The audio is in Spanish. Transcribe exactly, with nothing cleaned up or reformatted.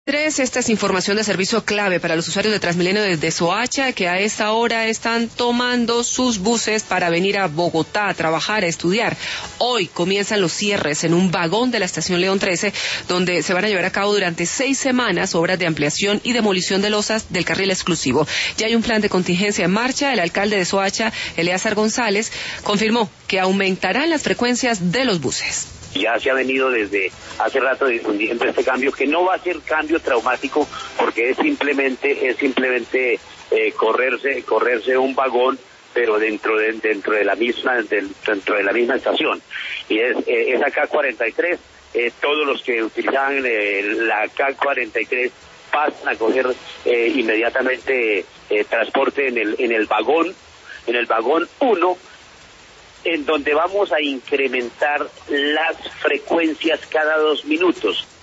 Tres, esta es información de servicio clave para los usuarios de Transmilenio desde Soacha, que a esta hora están tomando sus buses para venir a Bogotá a trabajar, a estudiar. Hoy comienzan los cierres en un vagón de la estación León trece, donde se van a llevar a cabo durante seis semanas obras de ampliación y demolición de losas del carril exclusivo. Ya hay un plan de contingencia en marcha. El alcalde de Soacha, Eleazar González, confirmó que aumentarán las frecuencias de los buses. Ya se ha venido desde hace rato difundiendo este cambio, que no va a ser cambio traumático, porque es simplemente es simplemente eh, correrse correrse un vagón, pero dentro de dentro de la misma del, dentro de la misma estación. Y es eh, es K cuarenta y tres. Eh, todos los que utilizaban eh, la K cuarenta y tres pasan a coger eh, inmediatamente eh, transporte en el en el vagón en el vagón uno, en donde vamos a incrementar las frecuencias cada dos minutos.